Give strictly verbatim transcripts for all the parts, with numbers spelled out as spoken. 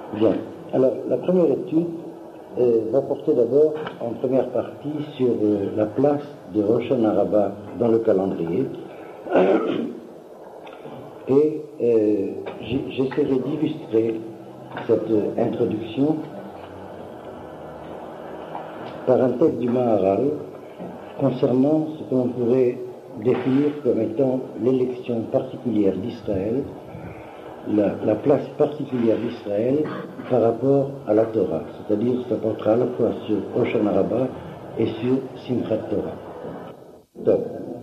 Bien. Alors, la première étude euh, va porter d'abord en première partie sur euh, la place de Hoshana Rabbah dans le calendrier. Et euh, j'essaierai d'illustrer cette euh, introduction par un texte du Maharal concernant ce que l'on pourrait définir comme étant l'élection particulière d'Israël, la, la place particulière d'Israël par rapport à la Torah, c'est-à-dire ça portera à la fois sur Hoshana Rabbah et sur Simchat Torah. Donc,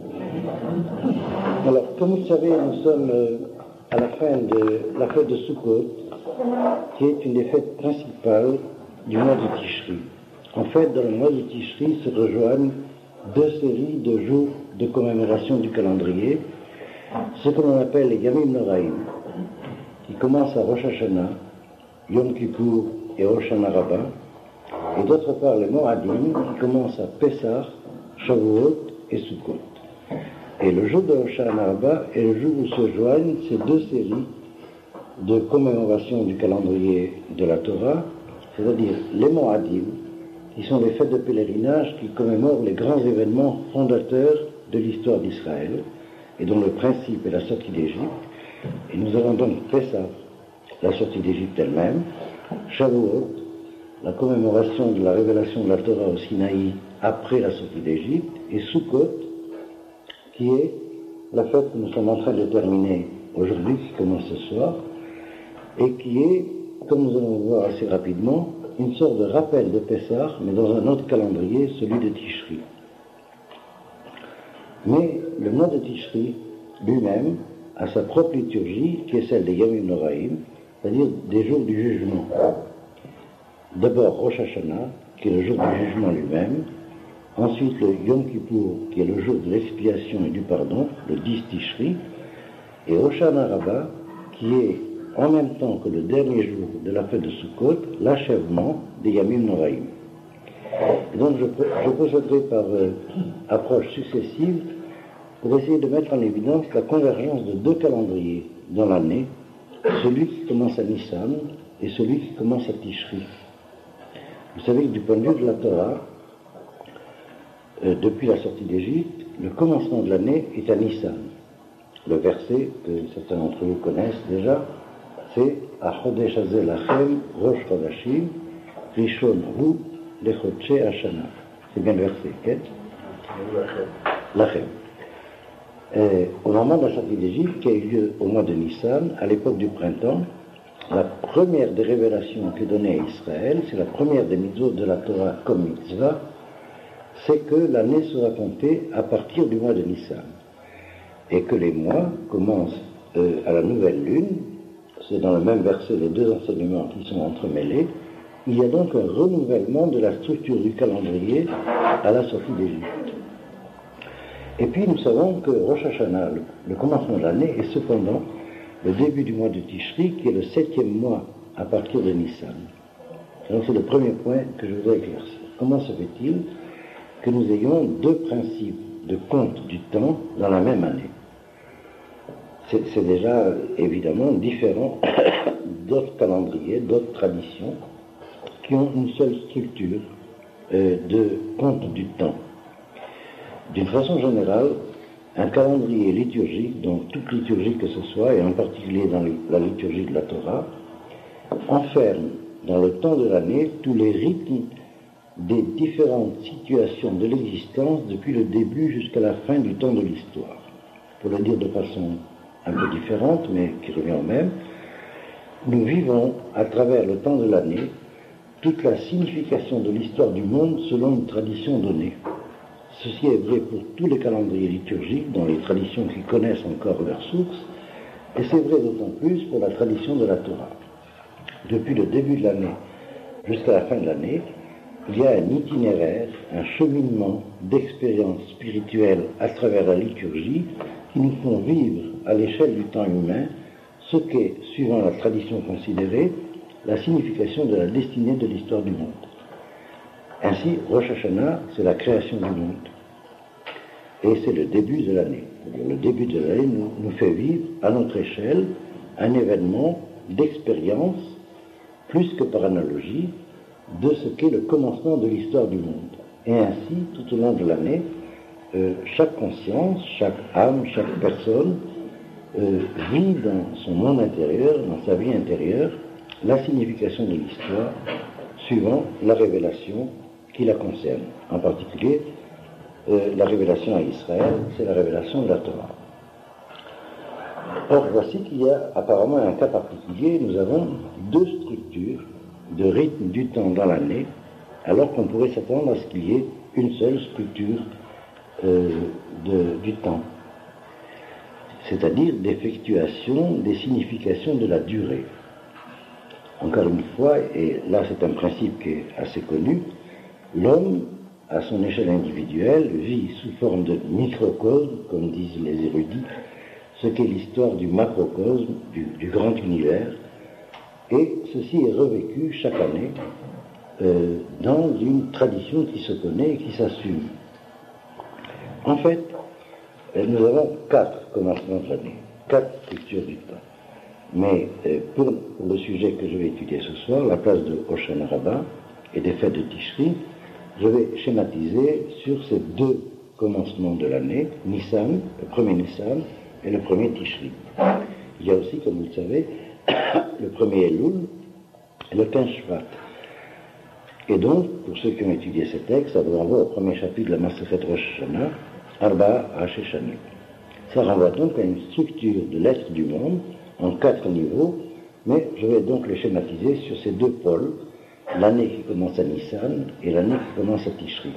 alors, comme vous le savez, nous sommes euh, à la fin de la fête de Sukkot, qui est une des fêtes principales du mois de Tishri. En fait, dans le mois de Tishri se rejoignent deux séries de jours de commémoration du calendrier, ce que l'on appelle les Yamim Noraim, qui commencent à Rosh Hashanah, Yom Kippour et Hoshana Rabbah, et d'autre part les Moadim, qui commencent à Pessah, Shavuot et Sukkot. Et le jour de Hoshana Rabbah est le jour où se joignent ces deux séries de commémoration du calendrier de la Torah, c'est-à-dire les Moadim, qui sont les fêtes de pèlerinage qui commémorent les grands événements fondateurs de l'histoire d'Israël, et dont le principe est la sortie d'Égypte. Et nous avons donc Pessah, la sortie d'Égypte elle-même, Shavuot, la commémoration de la révélation de la Torah au Sinaï après la sortie d'Égypte, et Sukkot, qui est la fête que nous sommes en train de terminer aujourd'hui, qui commence ce soir, et qui est, comme nous allons le voir assez rapidement, une sorte de rappel de Pessah, mais dans un autre calendrier, celui de Tishri. Mais le mois de Tishri lui-même a sa propre liturgie, qui est celle des Yamim Noraim, c'est-à-dire des jours du jugement. D'abord Rosh Hashanah, qui est le jour du jugement lui-même, ensuite le Yom Kippour, qui est le jour de l'expiation et du pardon, le dix Tishri, et Hoshana Rabbah, qui est en même temps que le dernier jour de la fête de Sukkot, l'achèvement des Yamim Noraim. Et donc je, je procéderai par euh, approche successive pour essayer de mettre en évidence la convergence de deux calendriers dans l'année, celui qui commence à Nissan et celui qui commence à Tishri. Vous savez que du point de vue de la Torah, euh, depuis la sortie d'Égypte, le commencement de l'année est à Nissan. Le verset que certains d'entre vous connaissent déjà, c'est Achodesh Hazeh Lachem Rosh Chodashim Rishon Hu Lechodche Hashana. C'est bien le verset, quel Lachem. Euh, au moment de la sortie d'Égypte, qui a eu lieu au mois de Nissan, à l'époque du printemps, la première des révélations que donnait à Israël, c'est la première des mitzvot de la Torah comme mitzvah, c'est que l'année sera comptée à partir du mois de Nissan. Et que les mois commencent euh, à la nouvelle lune. C'est dans le même verset les deux enseignements qui sont entremêlés. Il y a donc un renouvellement de la structure du calendrier à la sortie d'Égypte. Et puis nous savons que Rosh Hashanah, le, le commencement de l'année, est cependant le début du mois de Tishri, qui est le septième mois à partir de Nissan. Donc c'est le premier point que je voudrais éclaircir. Comment se fait-il que nous ayons deux principes de compte du temps dans la même année? C'est, c'est déjà évidemment différent d'autres calendriers, d'autres traditions qui ont une seule structure euh, de compte du temps. D'une façon générale, un calendrier liturgique, donc toute liturgie que ce soit, et en particulier dans la liturgie de la Torah, enferme dans le temps de l'année tous les rythmes des différentes situations de l'existence depuis le début jusqu'à la fin du temps de l'histoire. Pour le dire de façon un peu différente, mais qui revient au même, nous vivons à travers le temps de l'année toute la signification de l'histoire du monde selon une tradition donnée. Ceci est vrai pour tous les calendriers liturgiques, dans les traditions qui connaissent encore leurs sources, et c'est vrai d'autant plus pour la tradition de la Torah. Depuis le début de l'année jusqu'à la fin de l'année, il y a un itinéraire, un cheminement d'expériences spirituelles à travers la liturgie qui nous font vivre à l'échelle du temps humain ce qu'est, suivant la tradition considérée, la signification de la destinée de l'histoire du monde. Ainsi, Rosh Hashanah, c'est la création du monde. Et c'est le début de l'année. Le début de l'année nous, nous fait vivre, à notre échelle, un événement d'expérience plus que par analogie, de ce qu'est le commencement de l'histoire du monde. Et ainsi, tout au long de l'année, euh, chaque conscience, chaque âme, chaque personne euh, vit dans son monde intérieur, dans sa vie intérieure, la signification de l'histoire suivant la révélation qui la concerne. En particulier, euh, la révélation à Israël, c'est la révélation de la Torah. Or, voici qu'il y a apparemment un cas particulier. Nous avons deux structures de rythme du temps dans l'année, alors qu'on pourrait s'attendre à ce qu'il y ait une seule structure euh, de, du temps, c'est-à-dire d'effectuation des significations de la durée. Encore une fois, et là c'est un principe qui est assez connu, l'homme, à son échelle individuelle, vit sous forme de microcosme, comme disent les érudits, ce qu'est l'histoire du macrocosme, du, du grand univers, et ceci est revécu chaque année euh, dans une tradition qui se connaît et qui s'assume. En fait, nous avons quatre commencements de l'année, quatre structures du temps. Mais euh, pour, pour le sujet que je vais étudier ce soir, la place de Hoshana Rabbah et des fêtes de Tishri, je vais schématiser sur ces deux commencements de l'année, Nissan, le premier Nissan et le premier Tishri. Il y a aussi, comme vous le savez, le premier Elul et le quinze Shvat. Et donc, pour ceux qui ont étudié ces textes, ça vous renvoie au premier chapitre de la Masechet Rosh Hashanah, Arba Hasheshanim. Ça renvoie donc à une structure de l'être du monde en quatre niveaux, mais je vais donc les schématiser sur ces deux pôles, l'année qui commence à Nissan et l'année qui commence à Tishri.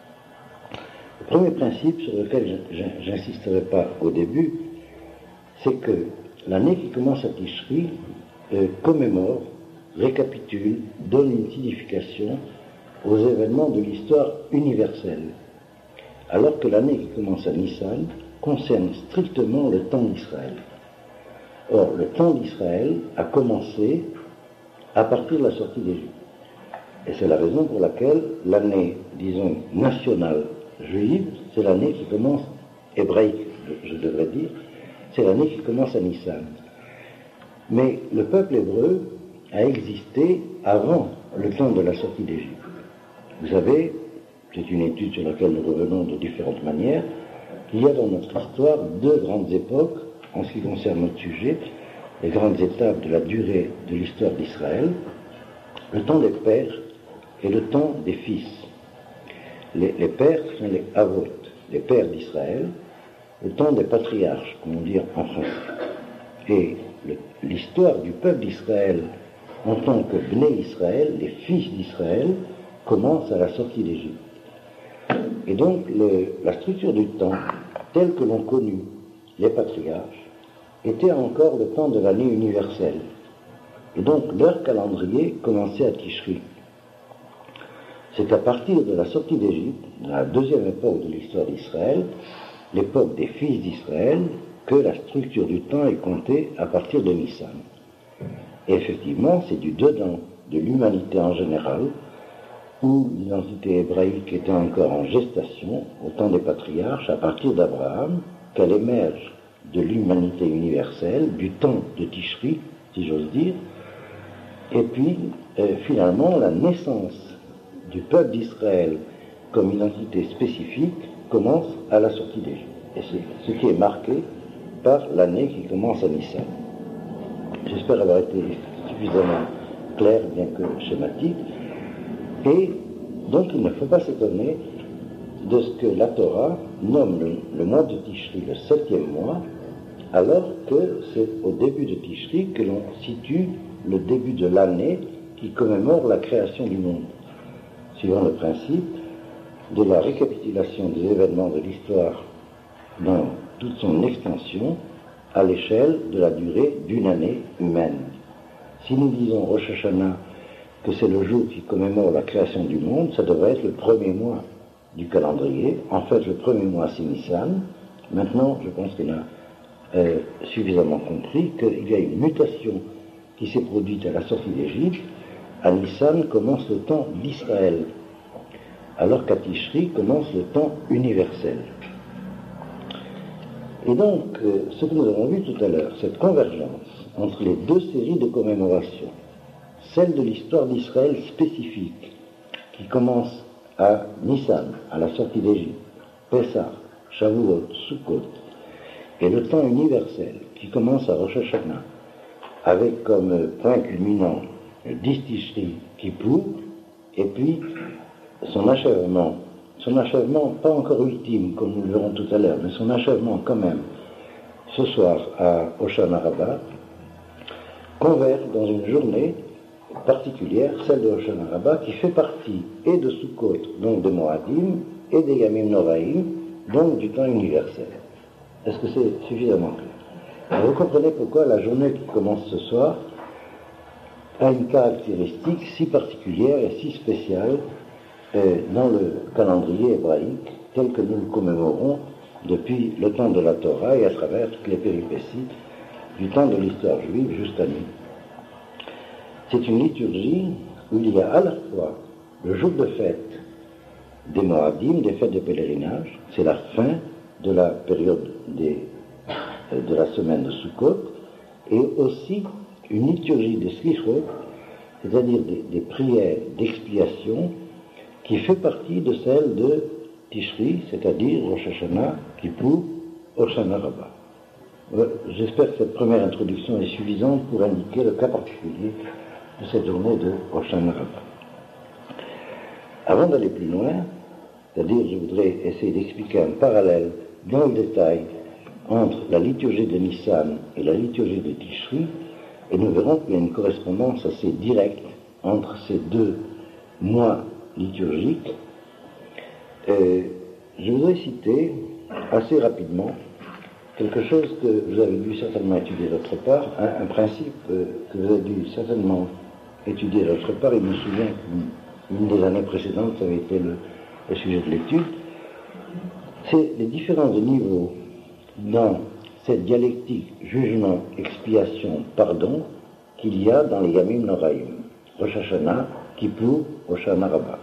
Le premier principe sur lequel j'insisterai pas au début, c'est que l'année qui commence à Tishri euh, commémore, récapitule, donne une signification aux événements de l'histoire universelle, alors que l'année qui commence à Nissan concerne strictement le temps d'Israël. Or, le temps d'Israël a commencé à partir de la sortie d'Égypte. Et c'est la raison pour laquelle l'année, disons, nationale juive, c'est l'année qui commence, hébraïque, je devrais dire, c'est l'année qui commence à Nissan. Mais le peuple hébreu a existé avant le temps de la sortie d'Égypte. Vous savez, c'est une étude sur laquelle nous revenons de différentes manières, qu'il y a dans notre histoire deux grandes époques en ce qui concerne notre sujet, les grandes étapes de la durée de l'histoire d'Israël, le temps des pères et le temps des fils. Les, les pères sont les avot, les pères d'Israël, le temps des patriarches, comme on dit en français. Et le, l'histoire du peuple d'Israël en tant que Bnei Israël, les fils d'Israël, commence à la sortie d'Égypte. Et donc le, la structure du temps, telle que l'ont connue les patriarches, était encore le temps de l'année universelle. Et donc leur calendrier commençait à Tishri. C'est à partir de la sortie d'Égypte, dans la deuxième époque de l'histoire d'Israël, l'époque des fils d'Israël, que la structure du temps est comptée à partir de Nissan. Et effectivement, c'est du dedans de l'humanité en général, où l'identité hébraïque était encore en gestation, au temps des patriarches, à partir d'Abraham, qu'elle émerge de l'humanité universelle, du temps de Tishri, si j'ose dire, et puis euh, finalement la naissance du peuple d'Israël comme identité spécifique commence à la sortie d'Égypte. Et c'est ce qui est marqué par l'année qui commence à Nissan. J'espère avoir été suffisamment clair, bien que schématique. Et donc il ne faut pas s'étonner de ce que la Torah nomme le, le mois de Tishri le septième mois, alors que c'est au début de Tishri que l'on situe le début de l'année qui commémore la création du monde, suivant le principe de la récapitulation des événements de l'histoire dans toute son extension à l'échelle de la durée d'une année humaine. Si nous disons Rosh Hashanah que c'est le jour qui commémore la création du monde, ça devrait être le premier mois du calendrier. En fait, le premier mois, c'est Nissan. Maintenant, je pense qu'on a euh, suffisamment compris qu'il y a une mutation qui s'est produite à la sortie d'Égypte. À Nissan commence le temps d'Israël, alors qu'à Tishri commence le temps universel. Et donc, euh, ce que nous avons vu tout à l'heure, cette convergence entre les deux séries de commémorations, celle de l'histoire d'Israël spécifique, qui commence à Nissan, à la sortie d'Égypte, Pessah, Shavuot, Sukkot, et le temps universel, qui commence à Rosh Hashanah, avec comme point culminant dix Tishri, Kippour, et puis son achèvement, son achèvement pas encore ultime, comme nous le verrons tout à l'heure, mais son achèvement quand même, ce soir à Hoshana Rabbah, converge dans une journée particulière, celle de Hoshana Rabbah, qui fait partie et de Sukkot, donc des Moadim, et des Yamim Noraim, donc du temps universel. Est-ce que c'est suffisamment clair? Alors vous comprenez pourquoi la journée qui commence ce soir a une caractéristique si particulière et si spéciale euh, dans le calendrier hébraïque tel que nous le commémorons depuis le temps de la Torah et à travers toutes les péripéties du temps de l'histoire juive jusqu'à nous. C'est une liturgie où il y a à la fois le jour de fête des Moadim, des fêtes de pèlerinage, c'est la fin de la période des, de la semaine de Sukkot, et aussi une liturgie de Slichot, c'est-à-dire des, des prières d'expiation, qui fait partie de celle de Tishri, c'est-à-dire Rosh Hashanah, Kippour, Hoshana Rabbah. J'espère que cette première introduction est suffisante pour indiquer le cas particulier de cette journée de Hoshana Rabbah. Avant d'aller plus loin, c'est-à-dire je voudrais essayer d'expliquer un parallèle dans le détail entre la liturgie de Nissan et la liturgie de Tishri, et nous verrons qu'il y a une correspondance assez directe entre ces deux mois liturgiques. Et je voudrais citer assez rapidement quelque chose que vous avez dû certainement étudier d'autre part, un, un principe euh, que vous avez dû certainement étudier d'autre part. Il me souvient qu'une des années précédentes, ça avait été le, le sujet de l'étude. C'est les différents niveaux dans cette dialectique jugement, expiation, pardon qu'il y a dans les Yamim Noraim, Rosh Hashanah, Kippour, Hoshana Rabbah.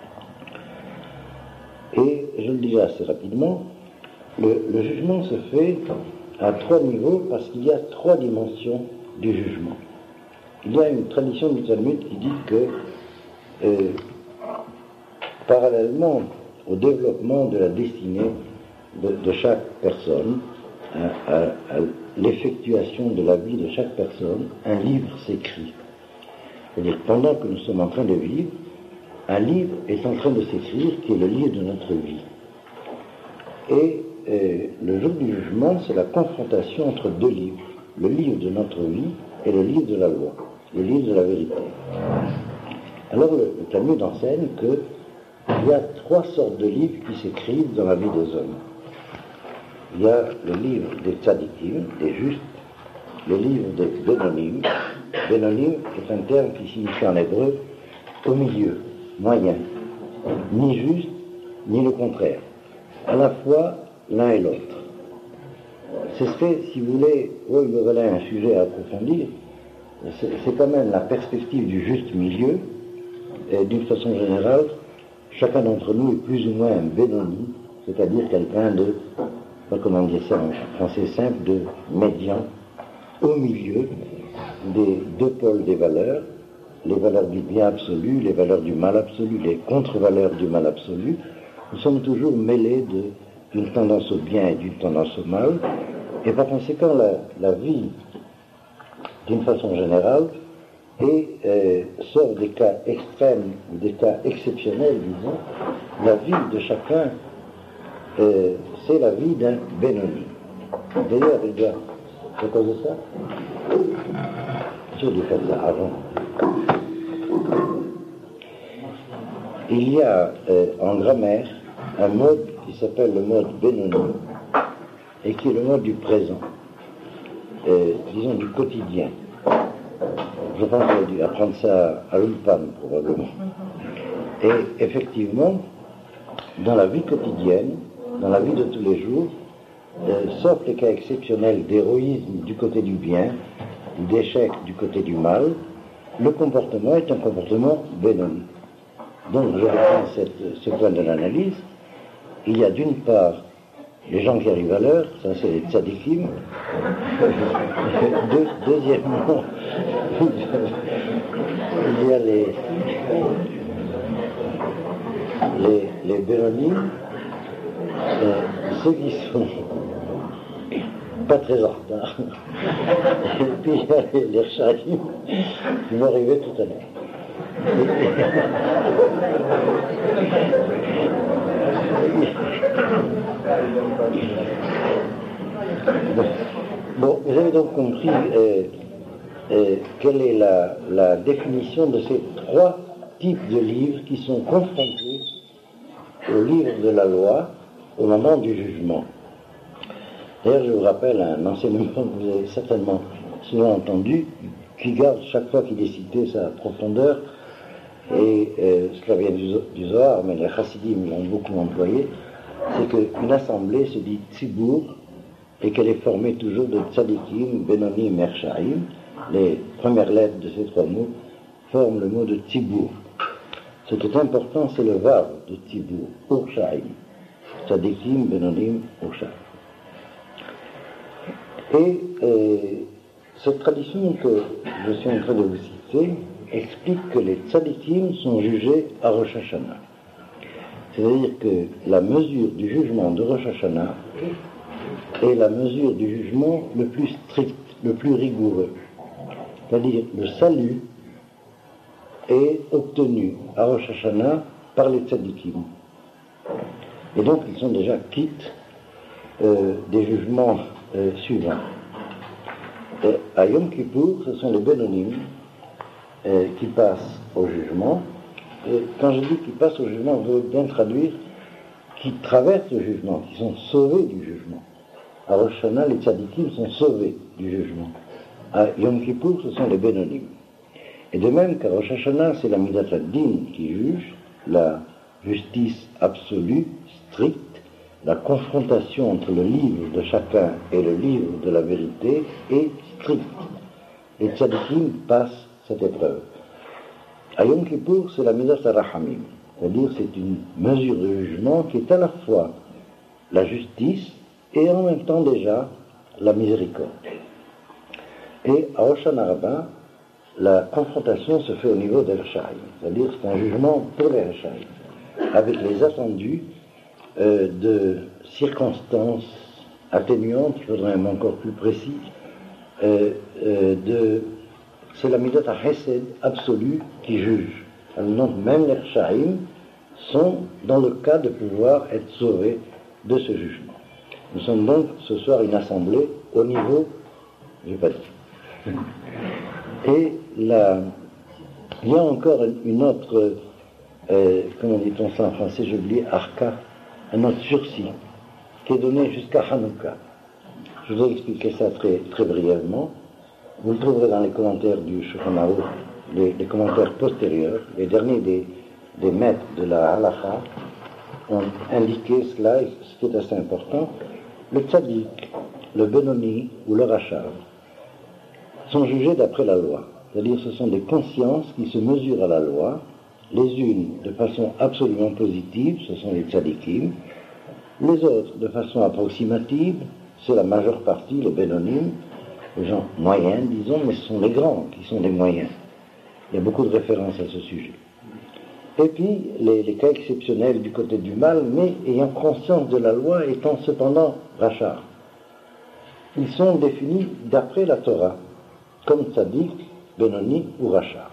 Et je le disais assez rapidement, le, le jugement se fait à trois niveaux parce qu'il y a trois dimensions du jugement. Il y a une tradition du Talmud qui dit que euh, parallèlement au développement de la destinée de, de chaque personne, à, à, à l'effectuation de la vie de chaque personne, un livre s'écrit. C'est-à-dire pendant que nous sommes en train de vivre, un livre est en train de s'écrire qui est le livre de notre vie. Et euh, le jour du jugement, c'est la confrontation entre deux livres, le livre de notre vie et le livre de la loi, le livre de la vérité. Alors le, le Talmud enseigne qu'il y a trois sortes de livres qui s'écrivent dans la vie des hommes. Il y a le livre des tzadikim, des justes, le livre des bénonim. Bénonim est un terme qui signifie en hébreu au milieu, moyen, ni juste, ni le contraire, à la fois l'un et l'autre. Ce serait, si vous voulez, oh, il me voilà un sujet à approfondir, c'est, c'est quand même la perspective du juste milieu, et d'une façon générale, chacun d'entre nous est plus ou moins un bénonim, c'est-à-dire quelqu'un de, comment dire ça en français simple, de médian, au milieu des deux pôles des valeurs, les valeurs du bien absolu, les valeurs du mal absolu, les contre-valeurs du mal absolu. Nous sommes toujours mêlés de, d'une tendance au bien et d'une tendance au mal, et par conséquent la, la vie, d'une façon générale, et euh, sauf des cas extrêmes ou des cas exceptionnels, disons, la vie de chacun, euh, c'est la vie d'un bénoni. D'ailleurs, il doit, c'est à cause de ça, j'ai dû faire ça avant. Il y a euh, en grammaire un mode qui s'appelle le mode bénoni et qui est le mode du présent, euh, disons du quotidien. Je pense qu'on a dû apprendre ça à l'Ulpan probablement. Et effectivement, dans la vie quotidienne, dans la vie de tous les jours, euh, sauf les cas exceptionnels d'héroïsme du côté du bien ou d'échec du côté du mal, le comportement est un comportement bénoni. Donc je reprends cette, ce point de l'analyse. Il y a d'une part les gens qui arrivent à l'heure, ça c'est les tzadikim. De, deuxièmement, il y a les, les, les Béronim, euh, ceux qui sont pas très en retard, et puis il y a les, les Rechaim qui vont arriver tout à l'heure. Bon, vous avez donc compris euh, euh, quelle est la, la définition de ces trois types de livres qui sont confrontés au livre de la loi au moment du jugement. D'ailleurs, je vous rappelle un enseignement que vous avez certainement souvent entendu, qui garde chaque fois qu'il est cité sa profondeur, et euh, cela vient du, du Zohar, mais les Chassidim l'ont beaucoup employé, c'est qu'une assemblée se dit Tzibour, et qu'elle est formée toujours de Tzadikim, Benonim, Mershaim. Les premières lettres de ces trois mots forment le mot de Tzibour. Ce qui est important, c'est le Vav de Tzibour, Urshaim. Tzadikim, Benonim, Urshaim. Et euh, cette tradition que je suis en train de vous citer explique que les tzadikim sont jugés à Rosh Hashanah. C'est-à-dire que la mesure du jugement de Rosh Hashanah est la mesure du jugement le plus strict, le plus rigoureux. C'est-à-dire le salut est obtenu à Rosh Hashanah par les tzadikim. Et donc ils sont déjà quittes euh, des jugements euh, suivants. Et à Yom Kippour, ce sont les Benonim euh, qui passent au jugement. Et quand je dis qu'ils passent au jugement, je veux bien traduire qui traversent le jugement, qui sont sauvés du jugement. À Rosh Hashanah, les tzadikim sont sauvés du jugement. À Yom Kippour, ce sont les Benonim. Et de même qu'à Rosh Hashanah, c'est la Midat ad-Din qui juge, la justice absolue, stricte, la confrontation entre le livre de chacun et le livre de la vérité est stricte. Les tzadikim passent cette épreuve. À Yom Kippour, c'est la Midat ha-Rahamim, c'est-à-dire c'est une mesure de jugement qui est à la fois la justice et en même temps déjà la miséricorde. Et à Hoshana Rabbah, la confrontation se fait au niveau des Rechaim, c'est-à-dire c'est un jugement pour les Rechaim, avec les attendus euh, de circonstances atténuantes, il faudrait un mot encore plus précis, euh, euh, de, c'est la Midat ha-Hesed absolue qui juge. Alors, même les Rechaim sont dans le cas de pouvoir être sauvés de ce jugement. Nous sommes donc ce soir une assemblée au niveau, je n'ai pas dit. Et là, il y a encore une autre, euh, comment dit-on ça en français, j'ai oublié, arca, un autre sursis, qui est donné jusqu'à Hanouka. Je voudrais expliquer ça très, très brièvement. Vous le trouverez dans les commentaires du Shulchan Aruch, les, les commentaires postérieurs, les derniers des, des maîtres de la Halacha ont indiqué cela, et ce qui est assez important. Le tzaddik, le benoni ou le rachar sont jugés d'après la loi. C'est-à-dire ce sont des consciences qui se mesurent à la loi, les unes de façon absolument positive, ce sont les tzadikim, les autres de façon approximative, c'est la majeure partie, les bénonim, les gens moyens, disons, mais ce sont les grands qui sont des moyens. Il y a beaucoup de références à ce sujet. Et puis, les, les cas exceptionnels du côté du mal, mais ayant conscience de la loi, étant cependant rachar. Ils sont définis d'après la Torah, comme tzaddik, benoni ou rachar.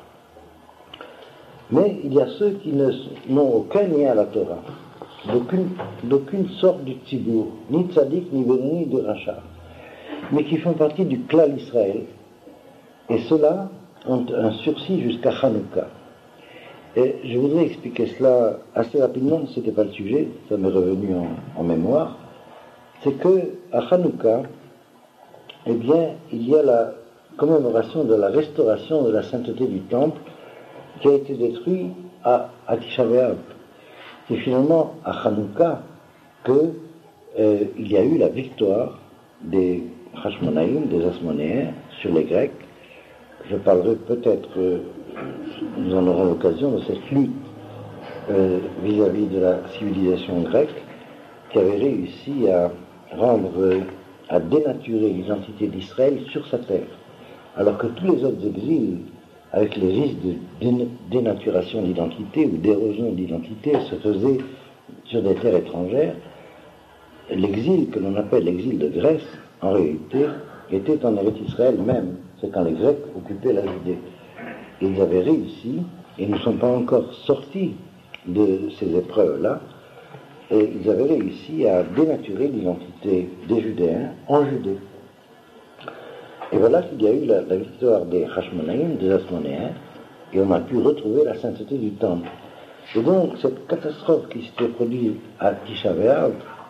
Mais il y a ceux qui ne, n'ont aucun lien à la Torah, d'aucune, d'aucune sorte du tzibour, ni tzaddik, ni benoni, ni rachar, mais qui font partie du klal Israël. Et ceux-là ont un sursis jusqu'à Hanouka. Et je voudrais expliquer cela assez rapidement, ce n'était pas le sujet, ça m'est revenu en, en mémoire. C'est que à Hanouka, eh bien, il y a la commémoration de la restauration de la sainteté du temple qui a été détruit à, à Tisha B'Av. C'est finalement à Hanouka que euh, il y a eu la victoire des Hashmonaïm, des Asmonéens sur les Grecs. Je parlerai peut-être, euh, nous en aurons l'occasion, de cette lutte euh, vis-à-vis de la civilisation grecque qui avait réussi à rendre, euh, à dénaturer l'identité d'Israël sur sa terre, alors que tous les autres exils avec les risques de dénaturation d'identité ou d'érosion d'identité, se faisait sur des terres étrangères. L'exil que l'on appelle l'exil de Grèce, en réalité, était en Eretz Israël même. C'est quand les Grecs occupaient la Judée. Ils avaient réussi, et nous ne sommes pas encore sortis de ces épreuves-là, et ils avaient réussi à dénaturer l'identité des Judéens en Judée. Et voilà qu'il y a eu la, la victoire des Hashmonaïm, des Asmonéens, et on a pu retrouver la sainteté du temple. Et donc, cette catastrophe qui s'était produite à Tisha B'Av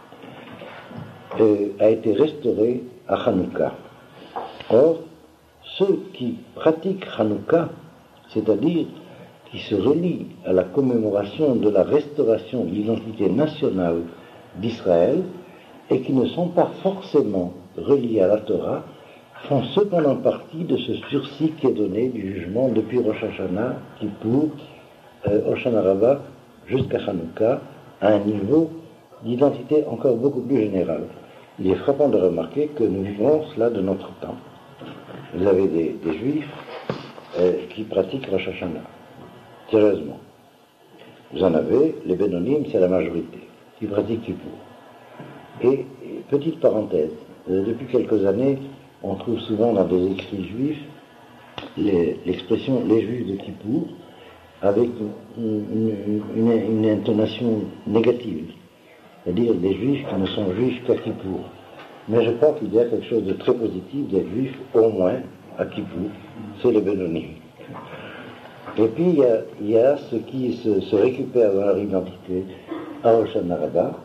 euh, a été restaurée à Hanouka. Or, ceux qui pratiquent Hanouka, c'est-à-dire qui se relient à la commémoration de la restauration de l'identité nationale d'Israël, et qui ne sont pas forcément reliés à la Torah, font cependant partie de ce sursis qui est donné du jugement depuis Rosh Hashanah, Kippour, euh, Hoshana Rabbah, jusqu'à Hanouka, à un niveau d'identité encore beaucoup plus général. Il est frappant de remarquer que nous vivons cela de notre temps. Vous avez des, des juifs euh, qui pratiquent Rosh Hashanah, sérieusement. Vous en avez, les Bénonim, c'est la majorité, qui pratiquent Kippour. Et, et petite parenthèse, euh, depuis quelques années, on trouve souvent dans des écrits juifs les, l'expression « les juifs de Kippour » avec une, une, une, une intonation négative, c'est-à-dire des juifs qui ne sont juifs qu'à Kippour. Mais je crois qu'il y a quelque chose de très positif d'être juif au moins à Kippour, c'est les Bénonim. Et puis il y a, il y a ceux qui se, se récupèrent dans leur identité à Hoshana Rabbah,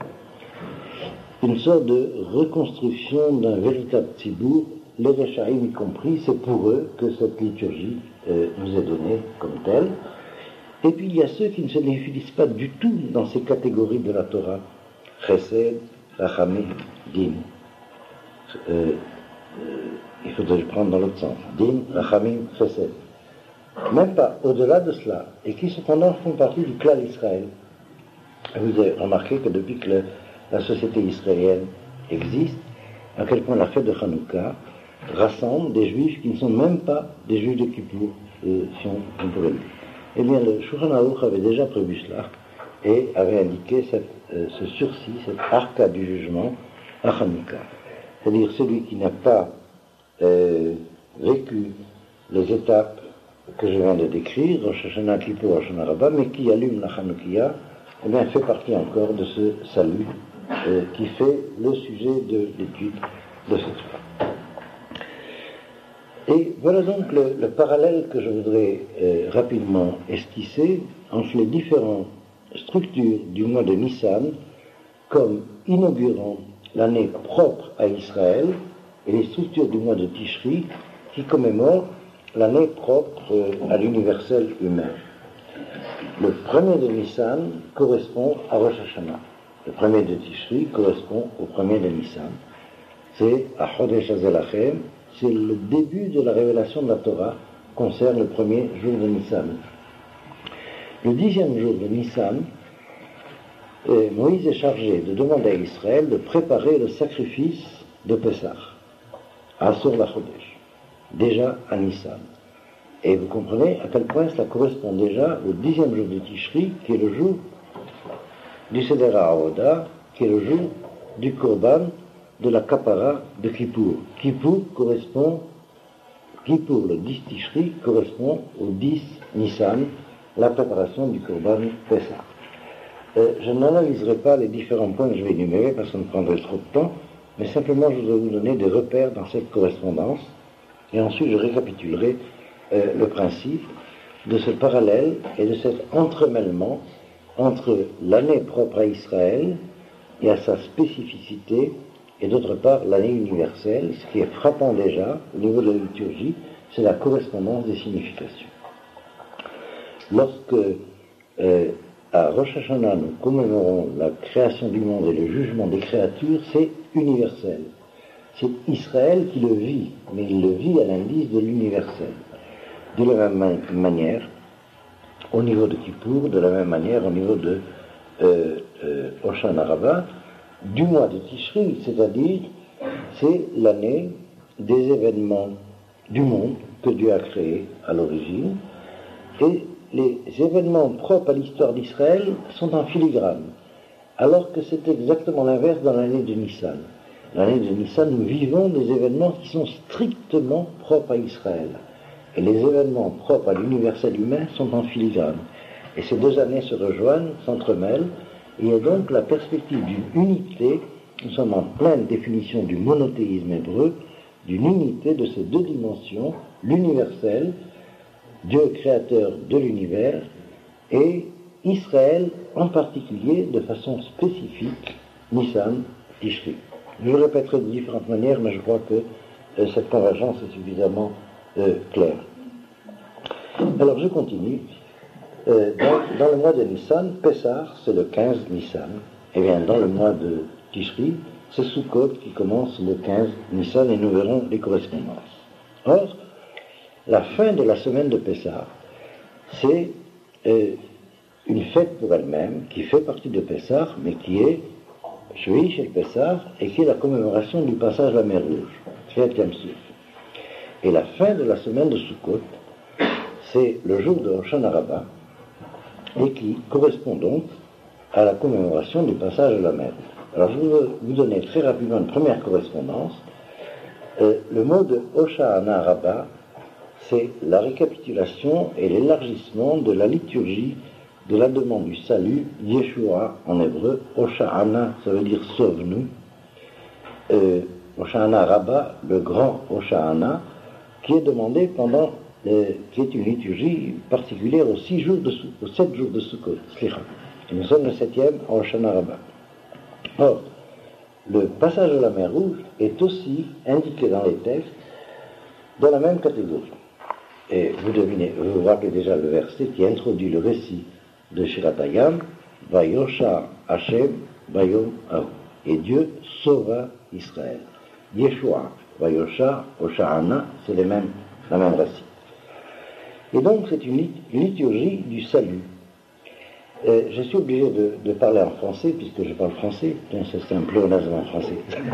une sorte de reconstruction d'un véritable tzibour. Les Rechaïm y compris, c'est pour eux que cette liturgie euh, nous est donnée comme telle. Et puis il y a ceux qui ne se définissent pas du tout dans ces catégories de la Torah. Chesed, Rachamim, Din. Euh, euh, il faudrait le prendre dans l'autre sens. Din, Rachamim, Chesed. Même pas au-delà de cela. Et qui cependant font partie du clan d'Israël. Vous avez remarqué que depuis que le, la société israélienne existe, à quel point la fête de Hanouka rassemble des juifs qui ne sont même pas des juifs de Kippour, euh, si on, on pourrait dire. Eh bien, le Shulchan Aruch avait déjà prévu cela et avait indiqué cette, euh, ce sursis, cette arca du jugement à Hanouka. C'est-à-dire celui qui n'a pas euh, vécu les étapes que je viens de décrire, Rosh Hashanah, Kippour, Hoshana Rabbah, mais qui allume la Hanoukia, eh bien, fait partie encore de ce salut euh, qui fait le sujet de l'étude de cette fois. Et voilà donc le, le parallèle que je voudrais euh, rapidement esquisser entre les différentes structures du mois de Nissan comme inaugurant l'année propre à Israël et les structures du mois de Tishri qui commémorent l'année propre euh, à l'universel humain. Le premier de Nissan correspond à Rosh Hashanah. Le premier de Tishri correspond au premier de Nissan. C'est à Chodesh Hazelachem. C'est le début de la révélation de la Torah concerne le premier jour de Nissan. Le dixième jour de Nissan, euh, Moïse est chargé de demander à Israël de préparer le sacrifice de Pessah, à Asur la Chodesh, déjà à Nissan. Et vous comprenez à quel point cela correspond déjà au dixième jour de Tishri, qui est le jour du Seder HaAvoda, qui est le jour du Korban, de la Kapara de Kippour. Kippour correspond, Kippour, le dix Tishri, correspond au dix Nissan, la préparation du Korban Pessah. Euh, je n'analyserai pas les différents points que je vais énumérer parce que ça me prendrait trop de temps, mais simplement je voudrais vous donner des repères dans cette correspondance, et ensuite je récapitulerai euh, le principe de ce parallèle et de cet entremêlement entre l'année propre à Israël et à sa spécificité, et d'autre part l'année universelle. Ce qui est frappant déjà au niveau de la liturgie, c'est la correspondance des significations. Lorsque euh, à Rosh Hashanah nous commémorons la création du monde et le jugement des créatures, c'est universel. C'est Israël qui le vit, mais il le vit à l'indice de l'universel. De la même manière, au niveau de Kippour, de la même manière au niveau de euh, euh, Hoshana Rabbah, du mois de Tishri, c'est-à-dire c'est l'année des événements du monde que Dieu a créé à l'origine, et les événements propres à l'histoire d'Israël sont en filigrane, alors que c'est exactement l'inverse dans l'année de Nissan. L'année de Nissan, nous vivons des événements qui sont strictement propres à Israël. Et les événements propres à l'universel humain sont en filigrane. Et ces deux années se rejoignent, s'entremêlent, et il y a donc la perspective d'une unité. Nous sommes en pleine définition du monothéisme hébreu, d'une unité de ces deux dimensions, l'universel, Dieu créateur de l'univers, et Israël en particulier, de façon spécifique, Nissan, Tishri. Je le répéterai de différentes manières, mais je crois que euh, cette convergence est suffisamment euh, claire. Alors je continue. Euh, dans, dans le mois de Nissan, Pessah, c'est le quinze Nissan. Et bien dans le mois de Tishri, c'est Sukkot qui commence le quinze Nissan, et nous verrons les correspondances. Or, la fin de la semaine de Pessah, c'est euh, une fête pour elle-même, qui fait partie de Pessah, mais qui est Shvi Shel Pessah, et qui est la commémoration du passage à la mer Rouge, Kriyat Yam-Suf. Et la fin de la semaine de Sukkot, c'est le jour de Hoshana Rabbah, et qui correspond donc à la commémoration du passage à la mer. Alors je vais vous donner très rapidement une première correspondance. Euh, le mot de Hoshana Rabbah, c'est la récapitulation et l'élargissement de la liturgie de la demande du salut, Yeshua en hébreu, Hosha'ana, ça veut dire sauve-nous. Euh, Hosha'ana Rabbah, le grand Hosha'ana, qui est demandé pendant, euh, qui est une liturgie particulière aux six jours de aux sept jours de Sukkot. Et nous sommes le septième à Hosha'ana Rabbah. Or, le passage de la mer Rouge est aussi indiqué dans les textes dans la même catégorie. Et vous devinez, vous vous rappelez déjà le verset qui introduit le récit de Shirat Hayam, Vayosha Hashem Vayom Ahu. Et Dieu sauva Israël. Yeshua, Vayosha, Hosha'ana, c'est les mêmes, la même récit. Et donc c'est une liturgie du salut. Euh, je suis obligé de, de parler en français, puisque je parle français, donc c'est un pléonasme en français.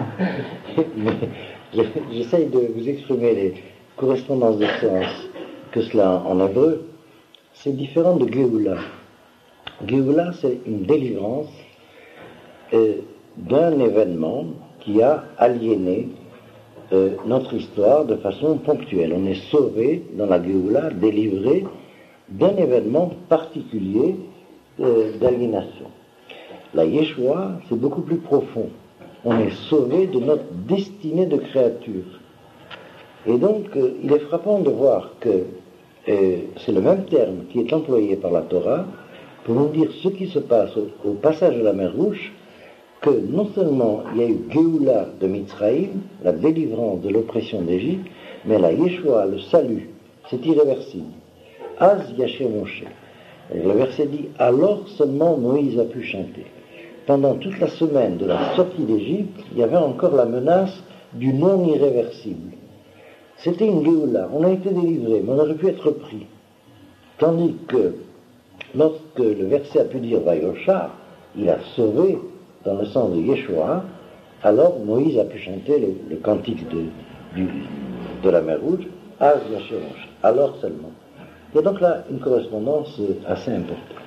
Mais j'essaye de vous exprimer les correspondances de sens que cela en hébreu. C'est différent de Géoula. Géoula, c'est une délivrance euh, d'un événement qui a aliéné euh, notre histoire de façon ponctuelle. On est sauvé dans la Géoula, délivré d'un événement particulier euh, d'aliénation. La Yeshua, c'est beaucoup plus profond. On est sauvé de notre destinée de créature. Et donc, euh, il est frappant de voir que euh, c'est le même terme qui est employé par la Torah pour nous dire ce qui se passe au, au passage de la mer Rouge, que non seulement il y a eu Géoula de Mitzraïm, la délivrance de l'oppression d'Égypte, mais la Yeshua, le salut, c'est irréversible. Az Yashir Moshe. Le verset dit, alors seulement Moïse a pu chanter. Pendant toute la semaine de la sortie d'Égypte, il y avait encore la menace du non irréversible. C'était une Géoula, on a été délivré, mais on aurait pu être pris. Tandis que, lorsque le verset a pu dire Vayosha, il a sauvé dans le sens de Yeshua, alors Moïse a pu chanter le, le cantique de, du, de la mer Rouge, Az Yashir Moshe, alors seulement. Il y a donc là une correspondance assez importante.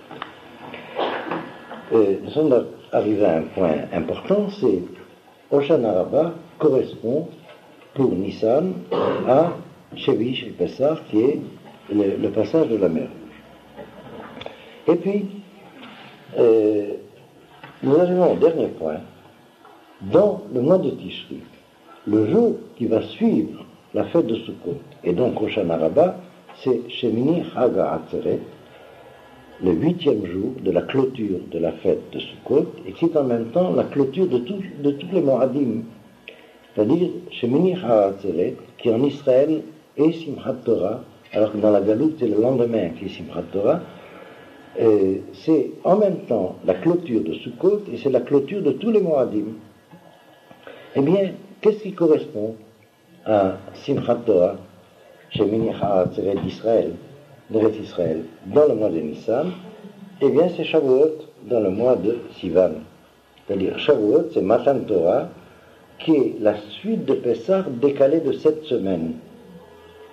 Et nous sommes arrivés à un point important, c'est Hoshana Rabbah correspond pour Nissan à Shvi Shel Pessah, qui est le, le passage de la mer Rouge. Et puis, euh, nous arrivons au dernier point. Dans le mois de Tishri, le jour qui va suivre la fête de Sukkot, et donc Hoshana Rabbah, c'est Shemini Haga Atzeret, le huitième jour de la clôture de la fête de Sukkot, et qui est en même temps la clôture de, tout, de tous les Moadim. C'est-à-dire Shemini Haga Atzeret, qui en Israël est Simchat Torah, alors que dans la Galoute c'est le lendemain qui est Simchat Torah. Euh, c'est en même temps la clôture de Sukkot et c'est la clôture de tous les Moadim. Eh bien, qu'est-ce qui correspond à Simchat Torah, Shemini Ha'atzeret d'Israël, d'Eretz Israël, dans le mois de Nissan? Eh bien, c'est Shavuot dans le mois de Sivan. C'est-à-dire, Shavuot, c'est Matan Torah, qui est la suite de Pessah décalée de sept semaines.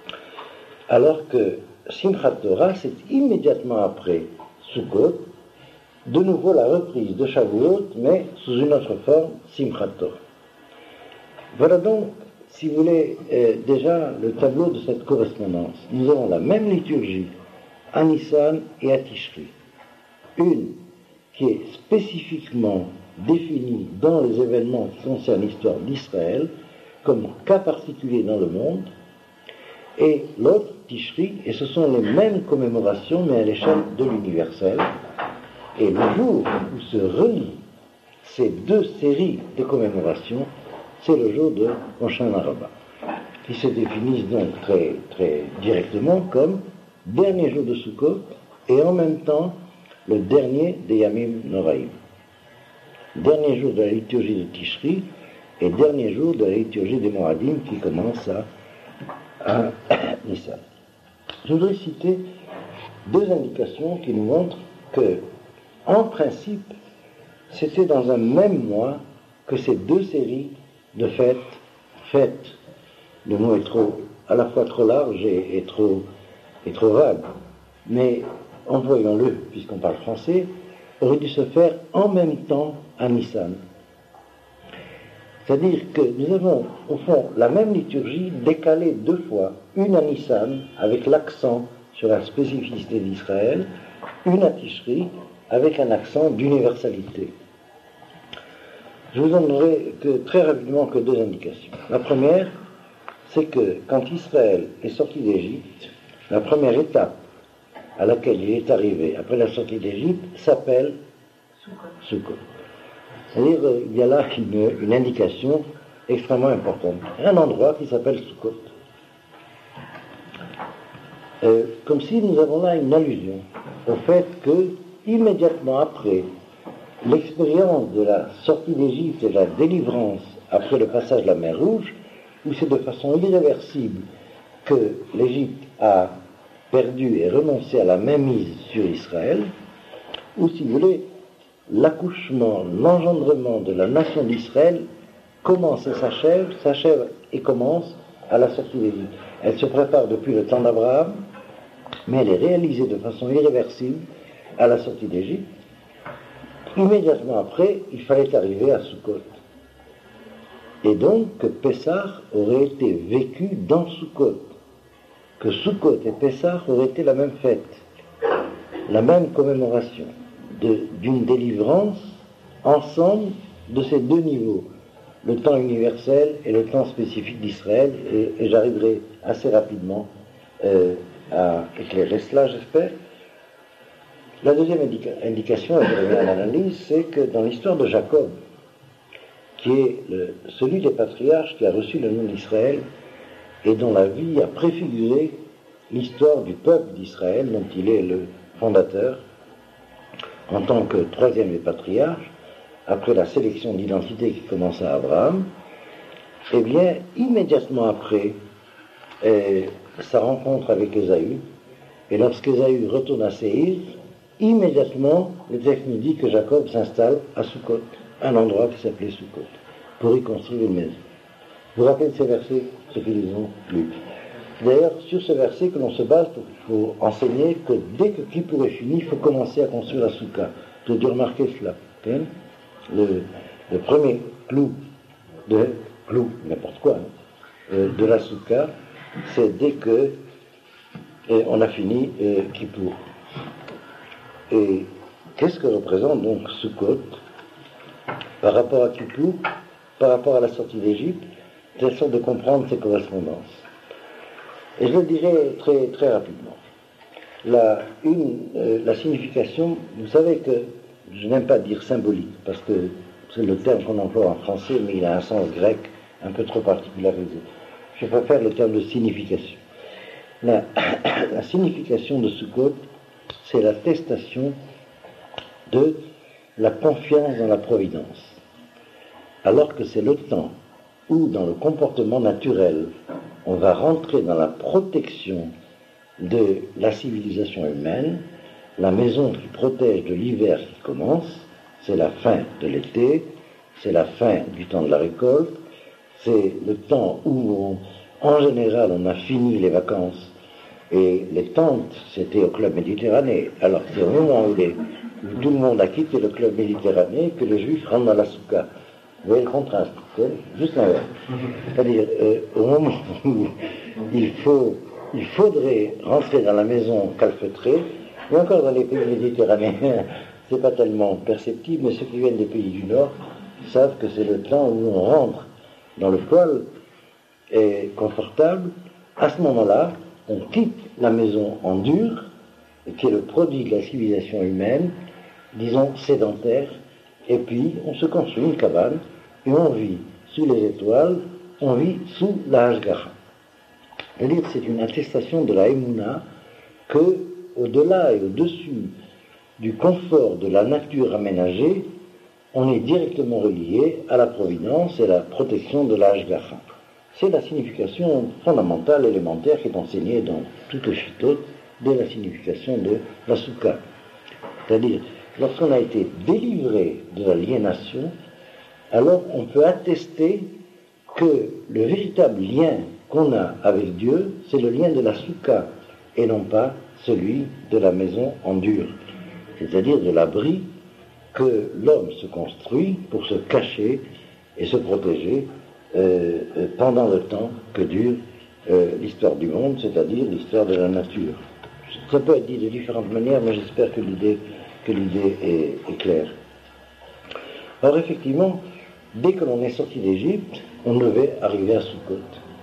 Alors que Simchat Torah, c'est immédiatement après Sukkot, de nouveau la reprise de Shavuot, mais sous une autre forme, Simchat Torah. Voilà donc, si vous voulez, euh, déjà le tableau de cette correspondance. Nous avons la même liturgie à Nissan et à Tishri. Une qui est spécifiquement définie dans les événements qui concernent l'histoire d'Israël comme cas particulier dans le monde, et l'autre, Tishri, et ce sont les mêmes commémorations mais à l'échelle de l'universel. Et le jour où se relient ces deux séries de commémorations, c'est le jour de Hoshana Rabbah, qui se définissent donc très, très directement comme dernier jour de Sukkot et en même temps le dernier des Yamim Noraïm. Dernier jour de la liturgie de Tishri et dernier jour de la liturgie des Moadim qui commence à, à Nissan. Je voudrais citer deux indications qui nous montrent que, en principe, c'était dans un même mois que ces deux séries de fêtes, fêtes, le mot est trop, à la fois trop large et, et, trop, et trop vague, mais employons-le, puisqu'on parle français, aurait dû se faire en même temps à Nissan. C'est-à-dire que nous avons, au fond, la même liturgie décalée deux fois, une à Nissan, avec l'accent sur la spécificité d'Israël, une à Tishri, avec un accent d'universalité. Je vous en donnerai que, très rapidement que deux indications. La première, c'est que quand Israël est sorti d'Égypte, la première étape à laquelle il est arrivé après la sortie d'Égypte s'appelle Sukkot. C'est-à-dire, il y a là une, une indication extrêmement importante. Un endroit qui s'appelle Sukkot. Euh, comme si nous avons là une allusion au fait que, immédiatement après l'expérience de la sortie d'Égypte et de la délivrance après le passage de la mer Rouge, où c'est de façon irréversible que l'Égypte a perdu et renoncé à la mainmise sur Israël, ou si vous voulez, l'accouchement, l'engendrement de la nation d'Israël commence et s'achève, s'achève et commence à la sortie d'Égypte. Elle se prépare depuis le temps d'Abraham, mais elle est réalisée de façon irréversible à la sortie d'Égypte. Immédiatement après, il fallait arriver à Sukkot. Et donc que Pessah aurait été vécu dans Sukkot. Que Sukkot et Pessah auraient été la même fête, la même commémoration de, d'une délivrance ensemble de ces deux niveaux, le temps universel et le temps spécifique d'Israël, et, et j'arriverai assez rapidement euh, à éclairer cela, j'espère. La deuxième indica- indication, je reviens à l'analyse, c'est que dans l'histoire de Jacob, qui est le, celui des patriarches qui a reçu le nom d'Israël et dont la vie a préfiguré l'histoire du peuple d'Israël, dont il est le fondateur, en tant que troisième des patriarches, après la sélection d'identité qui commence à Abraham, eh bien, immédiatement après euh, sa rencontre avec Ésaü, et lorsqu'Ésaü retourne à Séhir, immédiatement, le texte nous dit que Jacob s'installe à Sukkot, un endroit qui s'appelait Sukkot, pour y construire une maison. Vous vous rappelez de ces versets, ceux qui les ont lus. D'ailleurs, sur ce verset que l'on se base pour, pour enseigner que dès que Kippour est fini, il faut commencer à construire la Soukha. Vous avez dû remarquer cela. Okay? Le, le premier clou, de, clou, n'importe quoi, hein, euh, de la Soukha, c'est dès que euh, on a fini euh, Kippour. Et qu'est-ce que représente donc Sukkot par rapport à Kippour, par rapport à la sortie d'Égypte, de telle sorte de comprendre ces correspondances. Et je le dirai très, très rapidement. La, une, euh, la signification, vous savez que je n'aime pas dire symbolique, parce que c'est le terme qu'on emploie en français, mais il a un sens grec un peu trop particularisé. Je préfère le terme de signification. La, la signification de Sukkot, c'est l'attestation de la confiance dans la providence. Alors que c'est le temps où, dans le comportement naturel, on va rentrer dans la protection de la civilisation humaine, la maison qui protège de l'hiver qui commence, c'est la fin de l'été, c'est la fin du temps de la récolte, c'est le temps où, on, en général, on a fini les vacances Et les tentes, c'était au club Méditerranée. Alors c'est au moment où, les, où tout le monde a quitté le club Méditerranée que les Juifs rentrent dans la souka. Vous voyez le contraste, c'est juste l'inverse. C'est-à-dire, euh, au moment où il, faut, il faudrait rentrer dans la maison calfeutrée, et encore dans les pays méditerranéens, c'est pas tellement perceptible, mais ceux qui viennent des pays du Nord savent que c'est le temps où on rentre dans le poêle et confortable. À ce moment-là, on quitte la maison en dur, qui est le produit de la civilisation humaine, disons sédentaire, et puis on se construit une cabane, et on vit sous les étoiles, on vit sous la Hashgacha. C'est-à-dire que c'est une attestation de la Emouna que, au-delà et au-dessus du confort de la nature aménagée, on est directement relié à la providence et à la protection de la Hashgacha. C'est la signification fondamentale, élémentaire, qui est enseignée dans toutes les chitotes de la signification de la soukha. C'est-à-dire, lorsqu'on a été délivré de l'aliénation, alors on peut attester que le véritable lien qu'on a avec Dieu, c'est le lien de la soukha, et non pas celui de la maison en dur, c'est-à-dire de l'abri que l'homme se construit pour se cacher et se protéger euh, pendant le temps que dure euh, l'histoire du monde, c'est-à-dire l'histoire de la nature. Ça peut être dit de différentes manières, mais j'espère que l'idée, que l'idée est, est claire. Alors effectivement, dès que l'on est sorti d'Égypte, on devait arriver à Sukkot.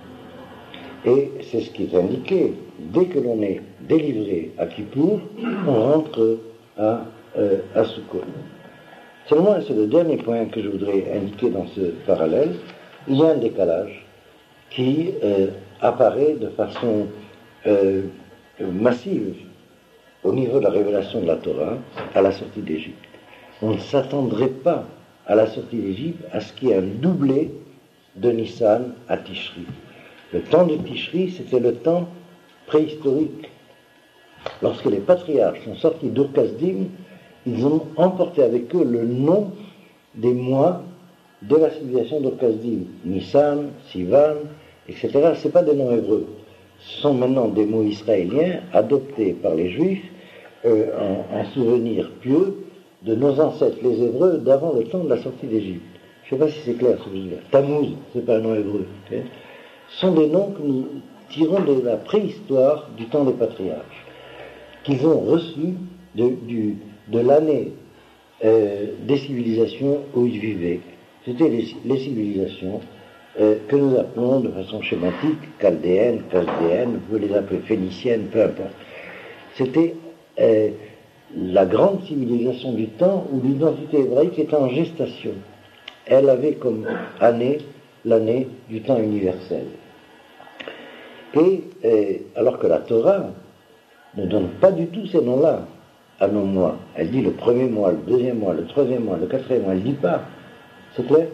Et c'est ce qui est indiqué. Dès que l'on est délivré à Kippour, on rentre à, euh, à Sukkot. Seulement, c'est le dernier point que je voudrais indiquer dans ce parallèle, il y a un décalage qui euh, apparaît de façon euh, massive au niveau de la révélation de la Torah à la sortie d'Égypte. On ne s'attendrait pas à la sortie d'Égypte à ce qu'il y ait un doublé de Nissan à Tishri. Le temps de Tishri, c'était le temps préhistorique. Lorsque les patriarches sont sortis d'Ur-Kasdim, ils ont emporté avec eux le nom des mois de la civilisation d'Ur-Kasdim. Nissan, Sivan, et cetera. Ce ne sont pas des noms hébreux. Ce sont maintenant des mots israéliens adoptés par les Juifs euh, en, en souvenir pieux de nos ancêtres, les Hébreux, d'avant le temps de la sortie d'Égypte. Je ne sais pas si c'est clair ce que je veux dire. Tammuz, ce n'est pas un nom hébreu. Okay. Ce sont des noms que nous tirons de la préhistoire du temps des patriarches, qu'ils ont reçus de, du, de l'année euh, des civilisations où ils vivaient. C'était les, les civilisations euh, que nous appelons de façon schématique chaldéennes, chaldéennes, vous les appelez phéniciennes, peu importe. C'était euh, la grande civilisation du temps où l'identité hébraïque était en gestation. Elle avait comme année l'année du temps universel. Et euh, alors que la Torah ne donne pas du tout ces noms-là à nos mois. Elle dit le premier mois, le deuxième mois, le troisième mois, le quatrième mois, elle ne dit pas. C'est clair?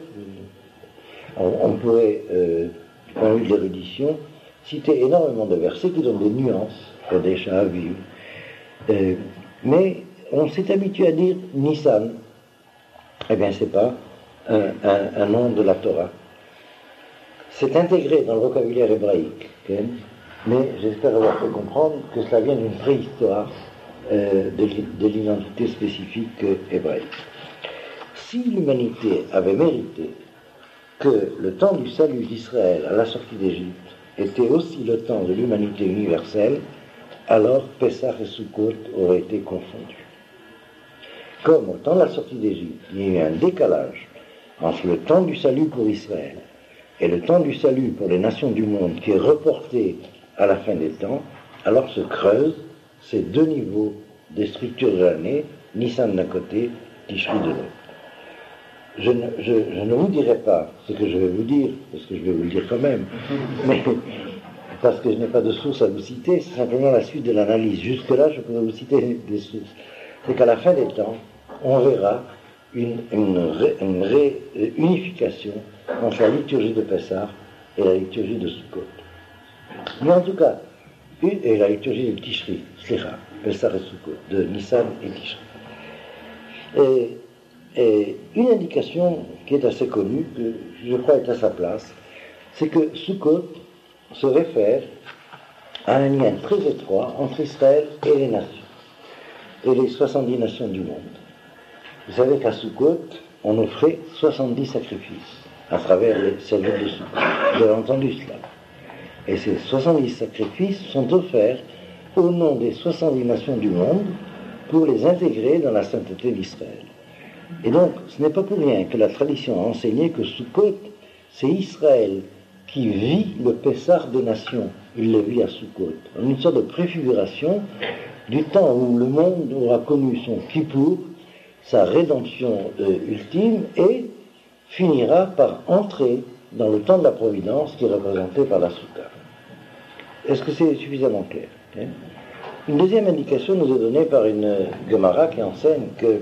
On, on pourrait, euh, du point de vue de l'érudition, citer énormément de versets qui donnent des nuances, Kodesh Aviv. Euh, mais on s'est habitué à dire Nissan. Eh bien, c'est pas un, un, un nom de la Torah. C'est intégré dans le vocabulaire hébraïque, okay, mais j'espère avoir fait comprendre que cela vient d'une préhistoire euh, de, de l'identité spécifique euh, hébraïque. Si l'humanité avait mérité que le temps du salut d'Israël à la sortie d'Égypte était aussi le temps de l'humanité universelle, alors Pessah et Sukkot auraient été confondus. Comme au temps de la sortie d'Égypte, il y a eu un décalage entre le temps du salut pour Israël et le temps du salut pour les nations du monde qui est reporté à la fin des temps, alors se creusent ces deux niveaux des structures de l'année, Nissan d'un côté, Tishri de l'autre. Je ne, je, je ne vous dirai pas ce que je vais vous dire, parce que je vais vous le dire quand même, mais parce que je n'ai pas de source à vous citer, c'est simplement la suite de l'analyse. Jusque-là, je pourrais vous citer des sources. C'est qu'à la fin des temps, on verra une, une, ré, une réunification entre la liturgie de Pessah et la liturgie de Sukkot. Mais en tout cas, une, et la liturgie de Tishri, Slicha, Pessah et Sukkot, de Nissan et Tishri. Et, et une indication qui est assez connue, que je crois est à sa place, c'est que Sukkot se réfère a un lien très étroit entre Israël et les nations, et les soixante-dix nations du monde. Vous savez qu'à Sukkot, on offrait soixante-dix sacrifices à travers les services de Sukkot. Vous avez entendu cela. Et ces soixante-dix sacrifices sont offerts au nom des soixante-dix nations du monde pour les intégrer dans la sainteté d'Israël. Et donc, ce n'est pas pour rien que la tradition a enseigné que Sukkot, c'est Israël qui vit le Pessah des nations. Il le vit à Sukkot. Une sorte de préfiguration du temps où le monde aura connu son Kippour, sa rédemption euh, ultime, et finira par entrer dans le temps de la providence qui est représenté par la Souka. Est-ce que c'est suffisamment clair, hein? Une deuxième indication nous est donnée par une Gemara qui enseigne que,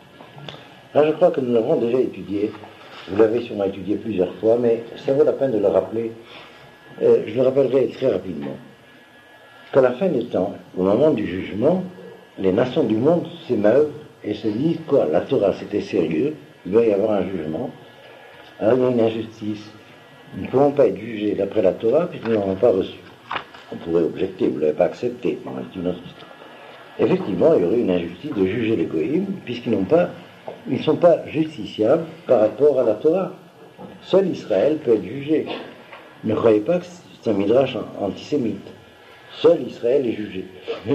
là je crois que nous l'avons déjà étudié, vous l'avez sûrement étudié plusieurs fois, mais ça vaut la peine de le rappeler. Euh, je le rappellerai très rapidement. Qu'à la fin des temps, au moment du jugement, les nations du monde s'émeuvent et se disent quoi, la Torah c'était sérieux, il doit y avoir un jugement, alors il y a une injustice, nous ne pouvons pas être jugés d'après la Torah puisque nous n'en avons pas reçu. On pourrait objecter, vous ne l'avez pas accepté, bon, c'est une autre histoire. Effectivement, il y aurait une injustice de juger les goïms puisqu'ils n'ont pas, ils ne sont pas justiciables par rapport à la Torah. Seul Israël peut être jugé. Ne croyez pas que c'est un midrash antisémite. Seul Israël est jugé.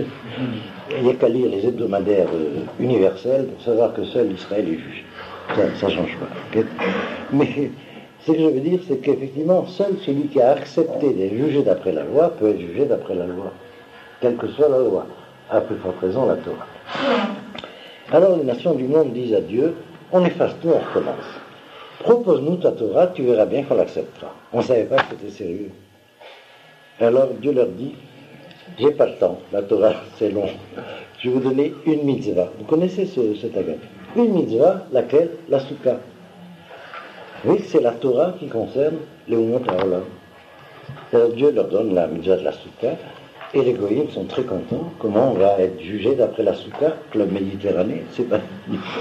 Il n'y a qu'à lire les hebdomadaires euh, universels pour savoir que seul Israël est jugé. Ça ne change pas. Mais ce que je veux dire, c'est qu'effectivement, seul celui qui a accepté d'être jugé d'après la loi peut être jugé d'après la loi, quelle que soit la loi, à plus forte raison la Torah. Alors les nations du monde disent à Dieu, on efface tout, on recommence. Propose-nous ta Torah, tu verras bien qu'on l'acceptera. On ne savait pas que c'était sérieux. Alors Dieu leur dit, j'ai pas le temps, la Torah c'est long, je vais vous donner une mitzvah. Vous connaissez ce, cet agate? Une mitzvah, laquelle? La Souka. Oui, c'est la Torah qui concerne les Umot HaOlam. Alors Dieu leur donne la mitzvah de la Souka, et les goïms sont très contents. Comment on va être jugé d'après la Souka, Club Méditerranée? C'est pas...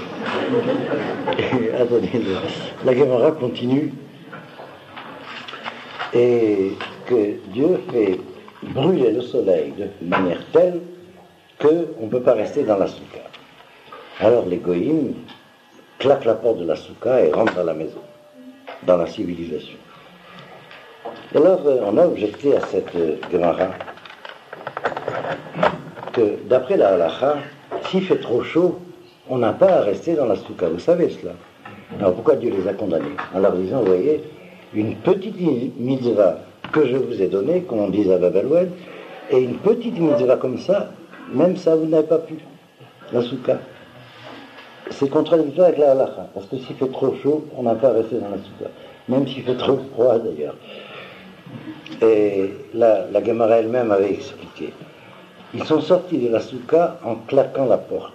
et, attendez, la Gemara continue, et que Dieu fait brûler le soleil de manière telle qu'on ne peut pas rester dans la Souka. Alors les goïms claquent la porte de la Souka et rentrent dans la maison, dans la civilisation. Alors on a objecté à cette Gemara que d'après la halakha, s'il fait trop chaud, on n'a pas à rester dans la Souka. Vous savez cela. Alors pourquoi Dieu les a condamnés? En leur disant, vous voyez, une petite mitzvah que je vous ai donnée, comme on dit à Babelwed, et une petite mitzvah comme ça, même ça vous n'avez pas pu, la Souka. C'est contradictoire avec la halakha, parce que s'il fait trop chaud, on n'a pas à rester dans la Souka, même s'il fait trop froid d'ailleurs. Et la, la Gemara elle-même avait expliqué. Ils sont sortis de la Souka en claquant la porte.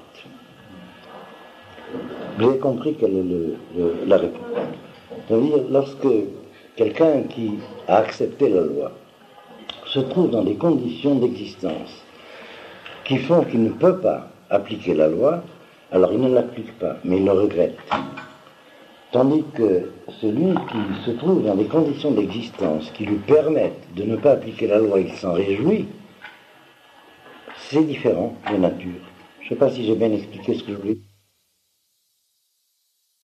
Vous avez compris quelle est le, le, la réponse. C'est-à-dire, lorsque quelqu'un qui a accepté la loi se trouve dans des conditions d'existence qui font qu'il ne peut pas appliquer la loi, alors il ne l'applique pas, mais il le regrette. Tandis que celui qui se trouve dans des conditions d'existence qui lui permettent de ne pas appliquer la loi, il s'en réjouit, c'est différent de nature. Je ne sais pas si j'ai bien expliqué ce que je voulais dire.